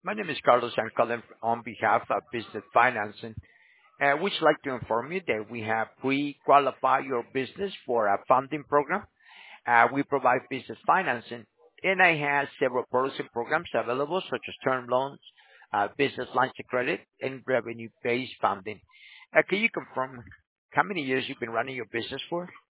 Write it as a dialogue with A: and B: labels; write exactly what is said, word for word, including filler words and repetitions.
A: My name is Carlos. I'm calling on behalf of Business Financing. Uh, We'd like to inform you that we have pre-qualified your business for a funding program. Uh, We provide business financing, and I have several products and programs available, such as term loans, uh, business lines of credit, and revenue-based funding. Uh, Can you confirm how many years you've been running your business for?